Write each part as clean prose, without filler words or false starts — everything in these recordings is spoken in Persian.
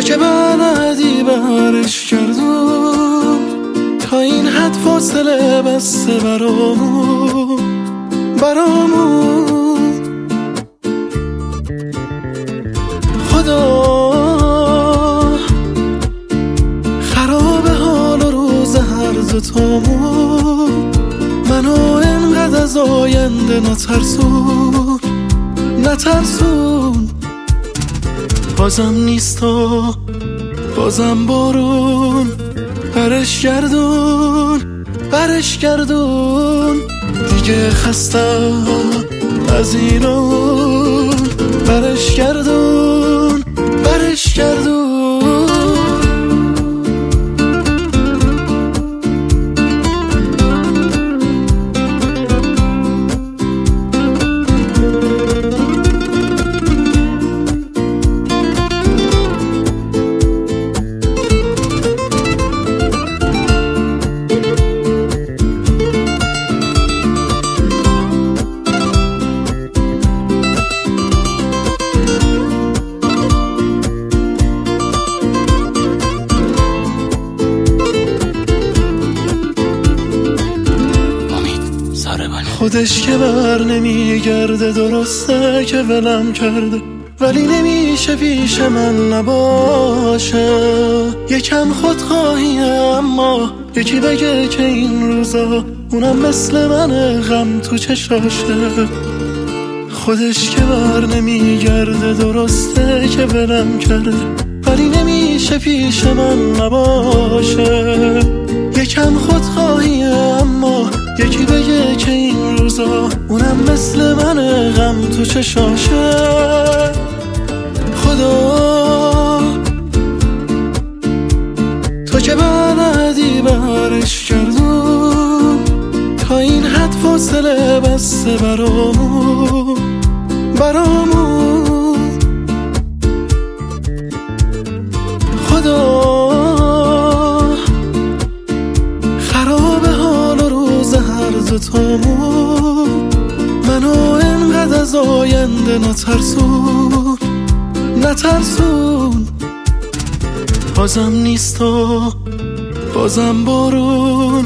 که بلدی برش کردون، تا این حد فاصله بسته برامون خدا خراب حال و روز هر دوتامون. منو انقدر از آینده نترسون. بازم نیست و بازم بارون، برش گردون دیگه خستم از اینون. برش گردون خودش که بر نمیگرده، درسته که ولم کرده، ولی نمیشه پیش من نباشه. یکم خودخواهی اما یکی بگه که این روزا اونم مثل منه، غم تو چشاشه. خودش که بر نمیگرده، درسته که ولم کرده، ولی نمیشه پیش من نباشه. یکم خودخواهی اما یکی بگه که این روزا اونم مثل منه، غم تو چشاشه. خدا تو که بلدی برش کردون، تا این حد فاصله بسته برامون خدا خراب حال و روز هر دوتامون. منو انقدر از آینده نترسون. بازم نیست و بازم بارون،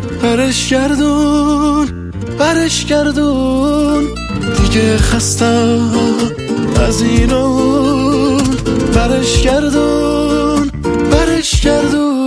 برش گردون دیگه خستم از اینون. برش گردون